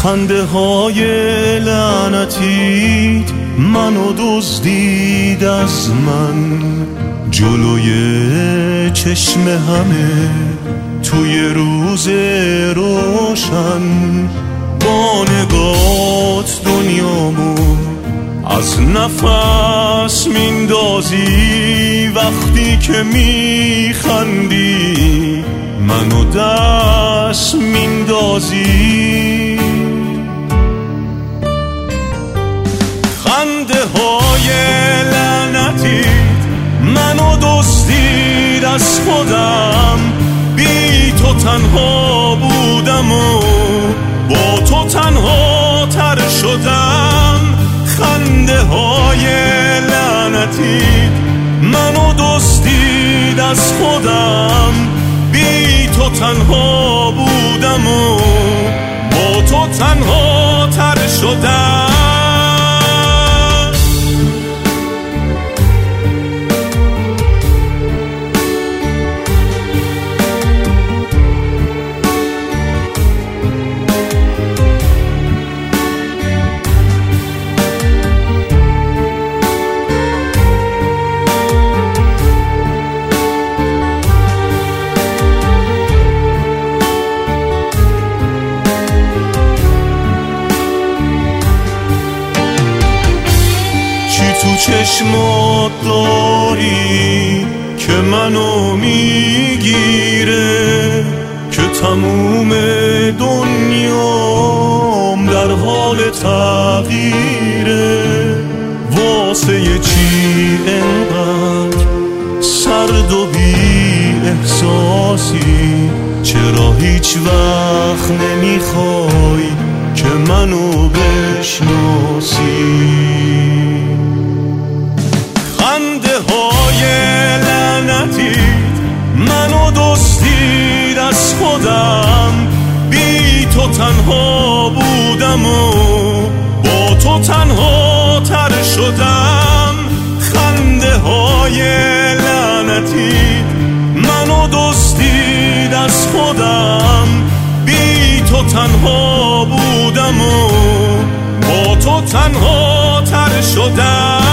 خنده های لعنتیت منو دزدید از من، جلوی چشم همه توی روز روشن. با نگات دنیامو از نفس میندازی، وقتی که میخندی منو دست میندازی. خنده های لعنتیت منو دزدید از خودم، بی تو تنها بودم و با تو تنها تر شدم. خنده های لعنتیت منو دزدید از خودم، بی تو تنها بودم و با تو تنها تر شدم. تو چشمات داری که منو میگیره، که تموم دنیام در حال تغییره. واسه چی انقدر سرد و بی احساسی؟ چرا هیچ وقت نمیخوای که منو بشناسی؟ خنده های لعنتیت منو دزدید از خودم، بی تو تنها بودم و با تو تنها تر شدم. خنده های لعنتیت منو دزدید از خودم، بی تو تنها بودم و با تو تنها تر شدم.